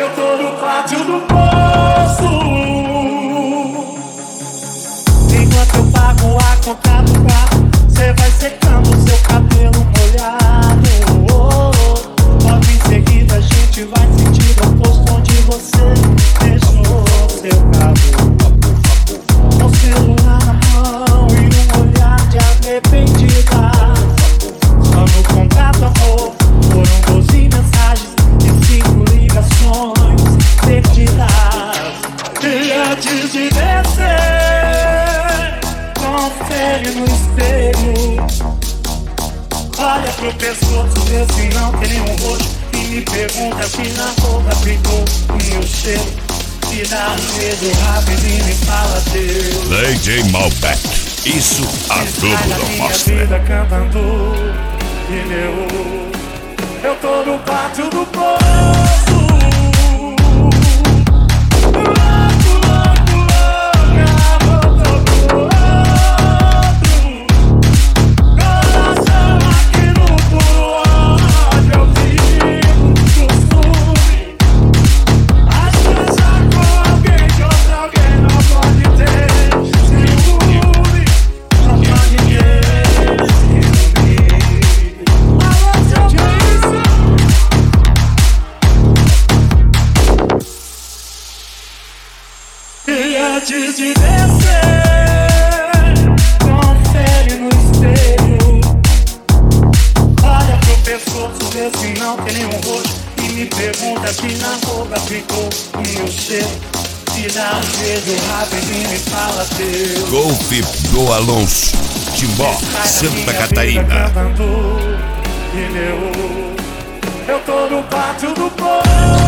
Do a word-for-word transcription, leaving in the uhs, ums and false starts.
Eu tô no pátio do poço. Enquanto eu pago a conta do carro, cê vai secando seu cabelo molhado. Oh, oh. Logo em seguida a gente vai sentir o posto onde você deixou seu carro. Com o celular na mão e um olhar de arrependida. Só no contato, amor, foram doze mensagens e cinco ligações perdidas. E antes de descer, confere no espelho. Olha pro pescoço, vê se não tem nenhum roxo. E me pergunta se na roupa ficou o meu cheiro. Se dá um beijo rápido e me fala Deus. D J Malbec, isso a Globo não mostra. Vida cantando pneu. Eu tô no pátio do poço. Antes de descer, confere no espelho. Olha pro pescoço, vê se não tem nenhum roxo. E me pergunta se na roupa ficou o meu cheiro. Se dá um beijo rápido e me fala Deus. Golfe do Alonso, Timbó, Santa Catarina. Eu tô no pátio do poço.